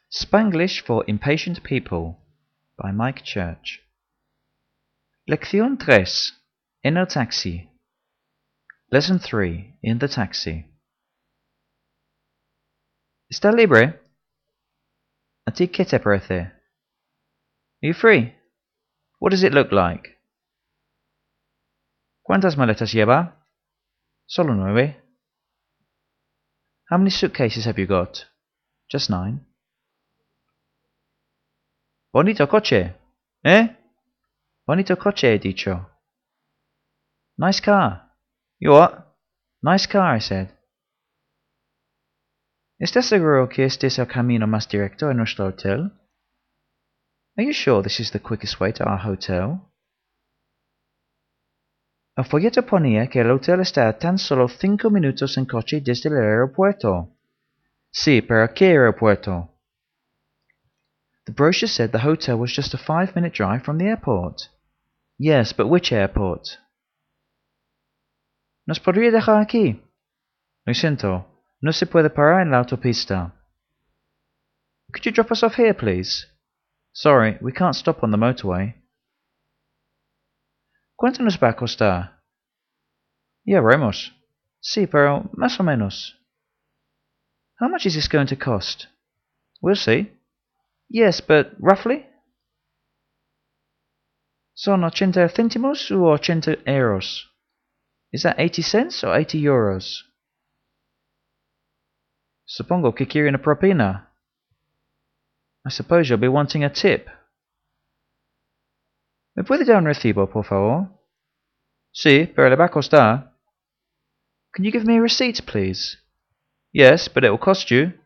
Spanglish for Impatient People by Mike Church. Lección 3. En el taxi. Lesson 3. In the taxi. ¿Está libre? ¿A ti qué te parece? Are you free? What does it look like? ¿Cuántas maletas lleva? Solo 9. How many suitcases have you got? Just 9. Bonito coche. Eh? Bonito coche, he dicho. Nice car. You what? Nice car, I said. ¿Estás seguro que este es el camino más directo a nuestro hotel? Are you sure this is the quickest way to our hotel? El folleto ponía que el hotel está a tan solo 5 minutos en coche desde el aeropuerto. Sí, pero ¿qué aeropuerto? The brochure said the hotel was just a 5-minute drive from the airport. Yes, but which airport? ¿Nos podría dejar aquí? Lo siento, no se puede parar en la autopista. Could you drop us off here, please? Sorry, we can't stop on the motorway. ¿Cuánto nos va a costar? Ya veremos. Sí, pero más o menos. How much is this going to cost? We'll see. Yes, but roughly? Son 80 céntimos u 80 euros? Is that 80 cents or 80 euros? Supongo que quiere una propina. I suppose you'll be wanting a tip. ¿Me puede dar un recibo, por favor? Sí, pero le va a costar. Can you give me a receipt, please? Yes, but it will cost you.